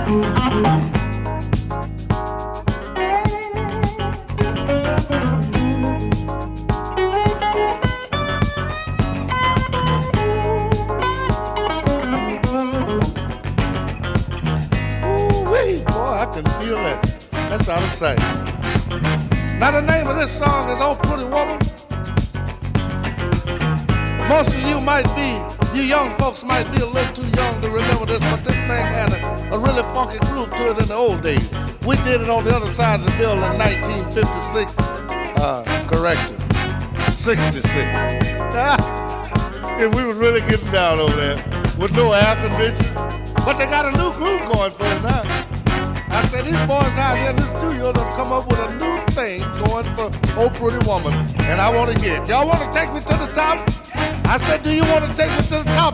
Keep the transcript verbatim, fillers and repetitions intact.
Ooh-wee, boy, I can feel it. That's out of sight. Now the name of this song is Oh Pretty Woman. Most of you might be, you young folks might be a little too young to remember this, but this thing had a, a really funky groove to it in the old days. We did it on the other side of the building in nineteen fifty-six, uh, correction, sixty-six. And we was really getting down over there with no air conditioning. But they got a new groove going for it now. I said, these boys out here in the studio done come up with a new thing going for Oh Pretty Woman, and I want to hear it. Y'all want to take me to the top? I said, do you want to take me to the top?